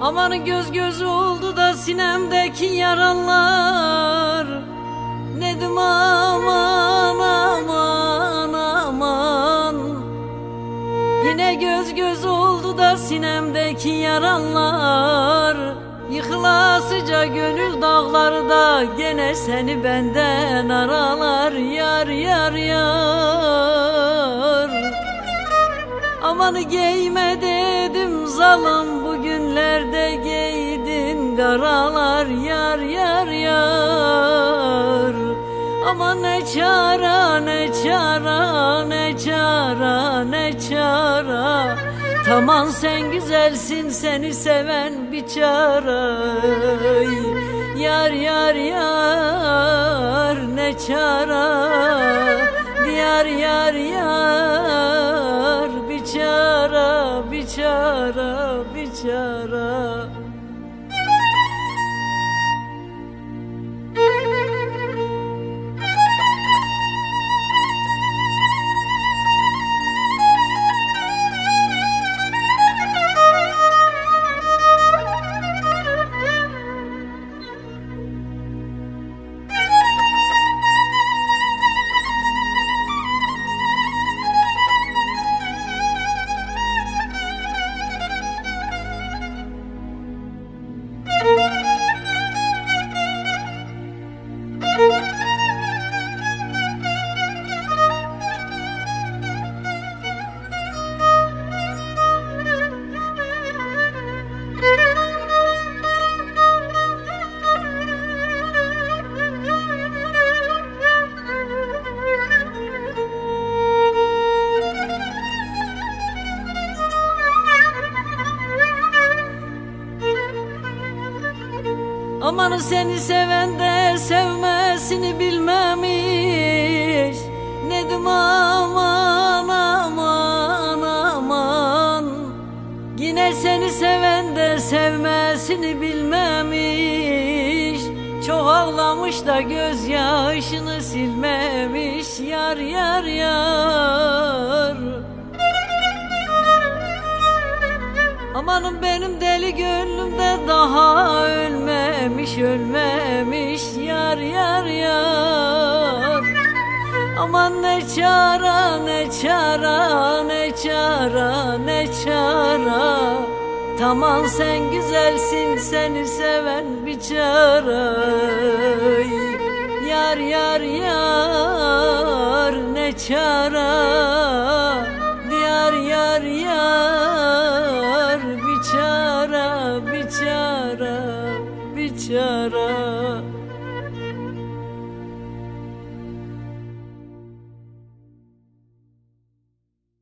Aman göz göz oldu da sinemdeki yaralar. Nedim aman aman aman. Yine göz göz oldu da sinemdeki yaralar. Yıkılasıca gönül dağları da gene seni benden aralar. Yar yar yar. Amanı giyme dedim zalim, bugünlerde giydin karalar. Yar yar yar. Aman ne çara ne çara ne çara ne çara. Tamam sen güzelsin, seni seven bir çara. Yar yar yar ne çara. Yar yar yar bir çara bir çara bir çara. Aman seni seven de sevmesini bilmemiş. Nedim aman aman aman. Yine seni seven de sevmesini bilmemiş. Çok ağlamış da gözyaşını silmemiş. Yar yar yar. Amanım benim deli gönlümde daha ölmemiş ölmemiş. Yar yar yar. Aman ne çara ne çara ne çara ne çara. Tamam sen güzelsin, seni seven bir çara. Yar yar yar ne çara. Yar yar yar bir çara bir çara bir çara.